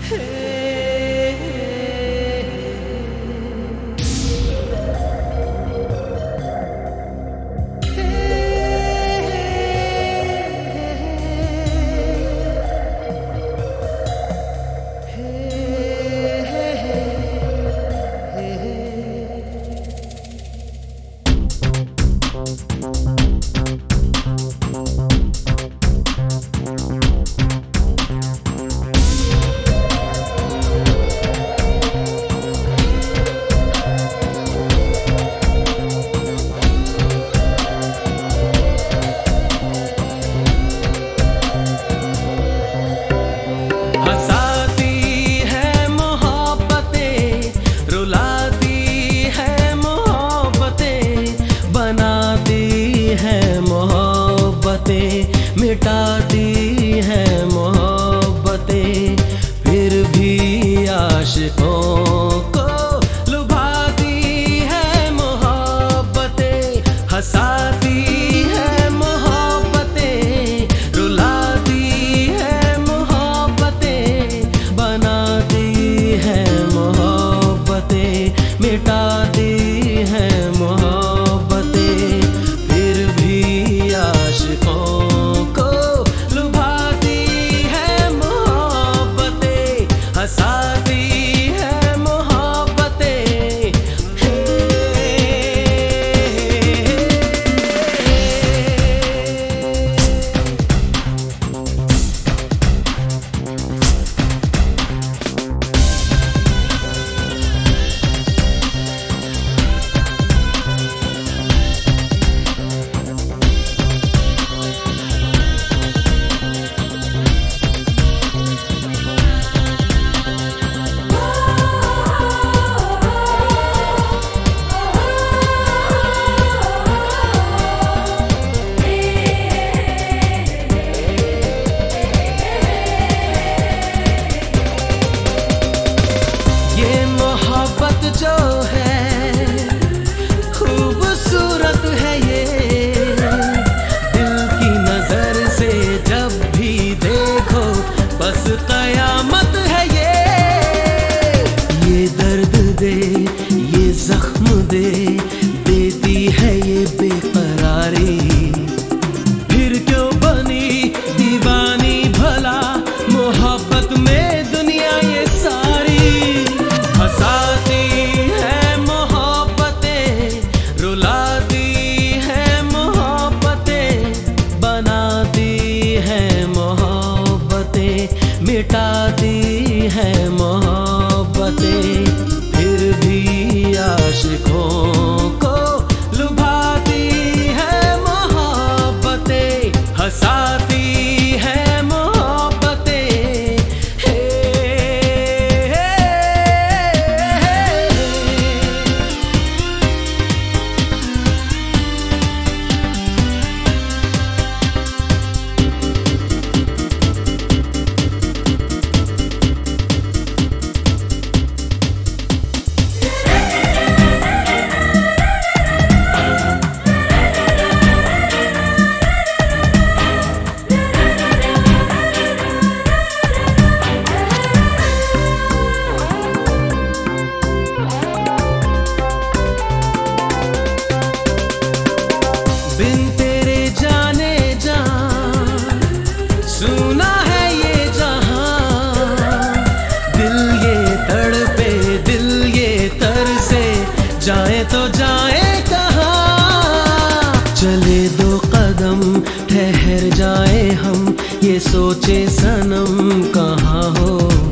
मिटाती है मोहब्बतें, फिर भी आशिकों को लुभाती है मोहब्बतें। हंसाती है मोहब्बतें, रुलाती है मोहब्बतें, बनाती है मोहब्बतें, मिटाती है मोहब्बतें, फिर भी आशिकों हंसाती है मोहब्बतें। जो है खूबसूरत है ये, दिल की नजर से जब भी देखो बस कयामत है ये दर्द दे, ये जख्म दे, देती है ये बेकरारी। फिर क्यों बनी दीवानी भला मोहब्बत में दुनिया ये सारी। हंसाती मिटाती है मोहब्बतें, फिर भी आशिकों को लुभाती है मोहब्बतें। हंसाती है बिन तेरे जाने जान सुना है ये जहां। दिल ये तड़पे, दिल ये तरसे, जाए तो जाए कहाँ। चले दो कदम ठहर जाए हम, ये सोचे सनम कहाँ हो।